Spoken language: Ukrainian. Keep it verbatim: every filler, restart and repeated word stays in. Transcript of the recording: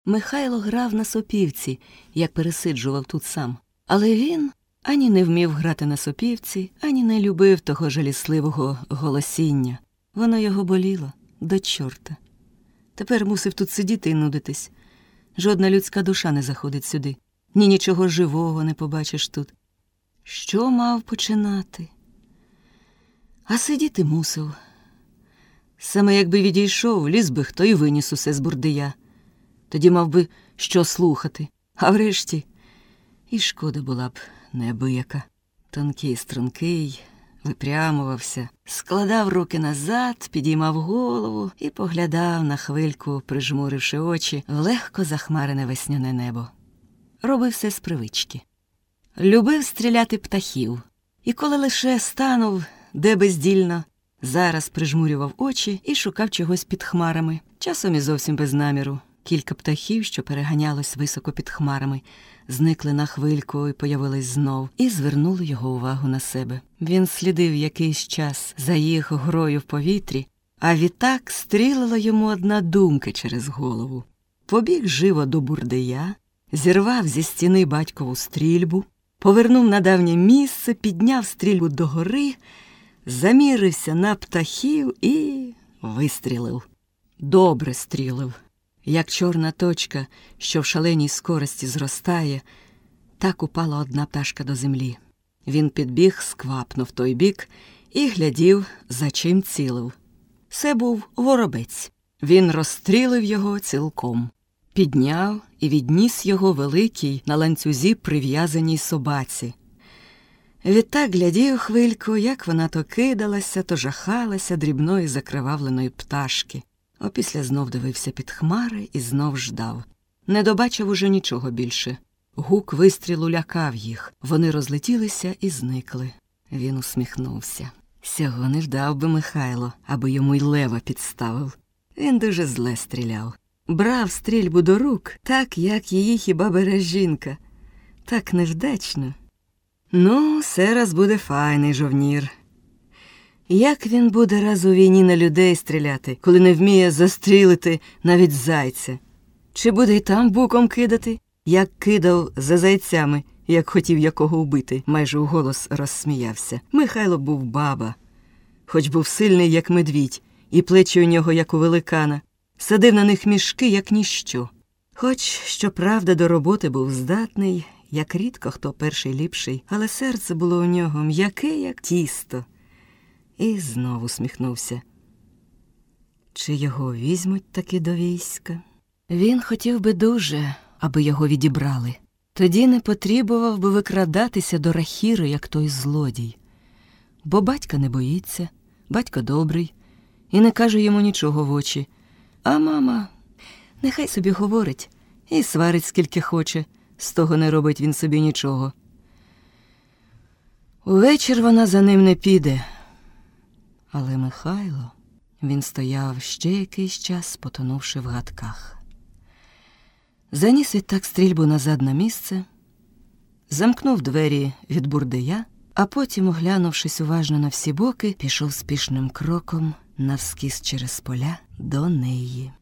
Михайло грав на сопівці, як пересиджував тут сам. Але він ані не вмів грати на сопівці, ані не любив того жалісливого голосіння. Воно його боліло до чорта. Тепер мусив тут сидіти і нудитись. Жодна людська душа не заходить сюди. Ні нічого живого не побачиш тут. Що мав починати? А сидіти мусив. Саме якби відійшов, ліз би хто і виніс усе з бурдия. Тоді мав би що слухати. А врешті і шкода була б неабияка. Тонкий стрункий, випрямувався, складав руки назад, підіймав голову і поглядав на хвильку, прижмуривши очі, в легко захмарене весняне небо. Робив все з привички. Любив стріляти птахів. І коли лише станув, де бездільно, зараз прижмурював очі і шукав чогось під хмарами. Часом і зовсім без наміру. Кілька птахів, що переганялось високо під хмарами, зникли на хвильку і появились знов, і звернули його увагу на себе. Він слідив якийсь час за їх грою в повітрі, а відтак стрілила йому одна думка через голову. Побіг живо до бурдия, зірвав зі стіни батькову стрільбу, повернув на давнє місце, підняв стрільбу догори, замірився на птахів і вистрілив. Добре стрілив. Як чорна точка, що в шаленій скорості зростає, так упала одна пташка до землі. Він підбіг сквапно в той бік і глядів, за чим цілив. Це був воробець. Він розстрілив його цілком. Підняв і відніс його великій на ланцюзі прив'язаній собаці. Відтак глядів хвильку, як вона то кидалася, то жахалася дрібної закривавленої пташки. Опісля знов дивився під хмари і знов ждав. Не добачив уже нічого більше. Гук вистрілу лякав їх. Вони розлетілися і зникли. Він усміхнувся. Сього не вдав би Михайло, аби йому й лева підставив. Він дуже зле стріляв. Брав стрільбу до рук, так, як її хіба бере жінка. Так невдачно. Ну, все раз буде файний жовнір. Як він буде раз у війні на людей стріляти, коли не вміє застрілити навіть зайця? Чи буде й там буком кидати, як кидав за зайцями, як хотів якого вбити? Майже вголос розсміявся. Михайло був баба, хоч був сильний, як медвідь, і плечі у нього, як у великана. Садив на них мішки, як ніщо. Хоч, щоправда, до роботи був здатний, як рідко хто перший ліпший, але серце було у нього м'яке, як тісто. І знову усміхнувся. Чи його візьмуть таки до війська? Він хотів би дуже, аби його відібрали. Тоді не потрібував би викрадатися до Рахіри, як той злодій. Бо батька не боїться, батько добрий, і не каже йому нічого в очі. А мама, нехай собі говорить і сварить скільки хоче, з того не робить він собі нічого. Увечір вона за ним не піде. Але Михайло, він стояв ще якийсь час, потонувши в гадках. Заніс відтак стрільбу назад на місце, замкнув двері від бурдия, а потім, оглянувшись уважно на всі боки, пішов спішним кроком навскіз через поля до неї.